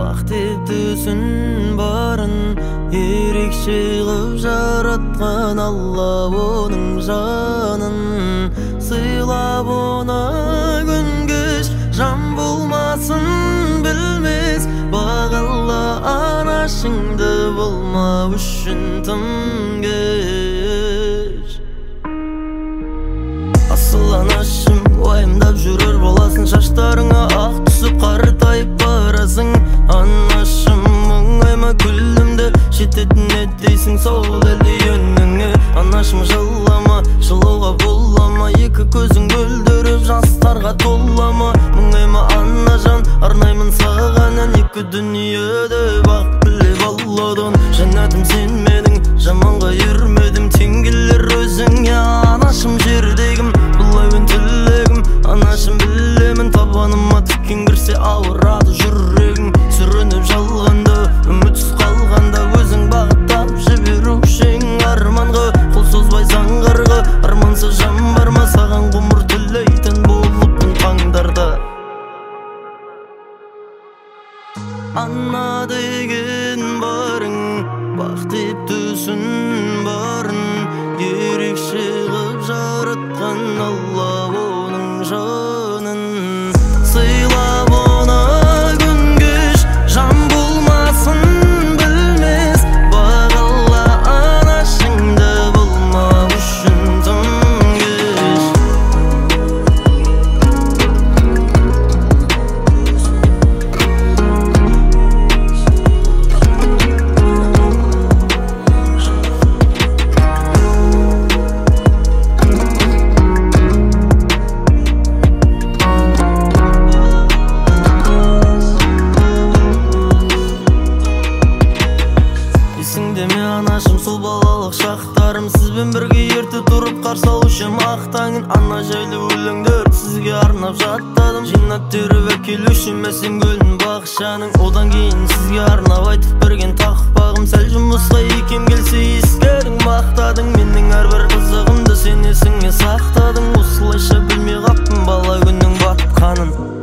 бақыт етусін барын ерекше қылып жаратқан Алла оның жанын сыйлап оны күн кеш жан болмасын білмес бағала анашыңды болмау үшін тым кеш. Асыл анашым уайымдап жүрер боласың, шаштарыңа ақ түсіп қартайып барасың. Анашым мұңайма күлімді жететін еттейсің сол әлі үніңе. Анашым жылама, жылуға болама, екі көзің мөлдіріп жастарға толама. Мұңайма анажан, арнаймын саған ән, екі дүниеде бақ тілеп алладан. Жәннәтім сен менің, жаманға ермедім, тең келер өзіңе. Анашым жердегім, бұлай мен тілегім, анашым білемін, табаныма тіккен кірсе ауырады жүрегім. Сүрініп жалғанда, үмітсіз қалғанда, өзің бағыттап жіберушең арманға. Қол созбай заңғарға, армансыз жан бар ма, саған ғұмыр тілейтін болыптың таңдарда. Ана деген барың, бақыт деп түсін барын ерекше қылып жаратқан Алла оның жанын сыйлап оны күн кеш жан болмасын білмес бағала анашыңды болмау үшін тым кеш. Есіңдеме анашым сол балалық шақтарым, сізбен бірге ерте тұрып қарсы алушы ақ таңын. Ана жайлы өлеңдер сізге арнап жаттадым, жинап теріп әкелуші мәсен гүлін бақшаның. Одан кейін сізге арнап айтып берген тақпағым, сәл жұмысқа екем келсе ескердің мақтадың. Менің әрбір қызығымды сен есіңе сақтадың, осылайша білмей қаппын бала күннің батқанын.